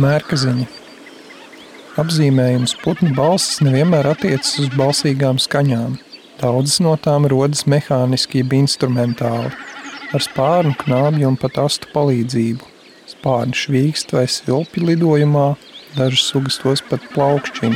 Mērkaziņa. Apzīmējums putnu balsis nevienmēr attiecas uz balsīgām skaņām. Daudzas no tām rodas mehāniski jeb instrumentāli, ar spārnu, knābju un pat astu palīdzību. Spārni švīkst vai svilpi lidojumā, dažas sugas tos pat plaukšķina.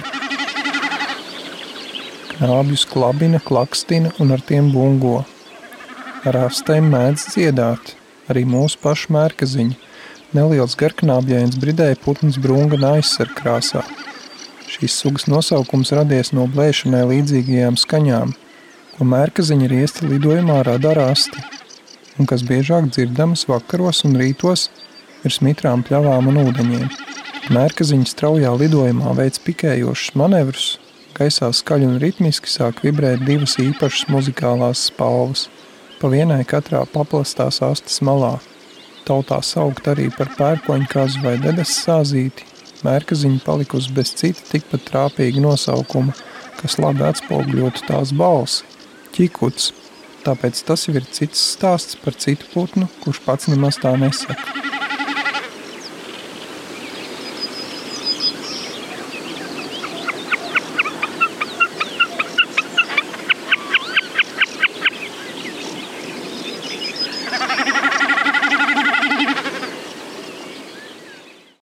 Knābjus klabina, klakstina un ar tiem bungo. Ar astēm mēdz dziedāt, arī mūsu pašu mērkaziņa. Neliels garknābjains bridēja putns brungana aizsarkrāsā. Šīs sugas nosaukums radies no blēšanai līdzīgajām skaņām, ko mērkaziņa riesti lidojumā rada ar asti, un kas biežāk dzirdamas vakaros un rītos virs mitrām pļavām un ūdeņiem. Mērkaziņa straujā lidojumā veic pikējošus manevrus, gaisā skaļi un ritmiski sāk vibrēt divas īpašas muzikālās spalvas, pa vienai katrā paplastās astes malā. Tautā saukt arī par pērkoņkazu vai debesu sāzīti, mērkaziņa palikusi bez cita tikpat trāpīga nosaukuma, kas labi atspoguļotu tās balsi – ķikuts. Tāpēc tas jau ir cits stāsts par citu putnu, kurš pats nemaz tā nesaka.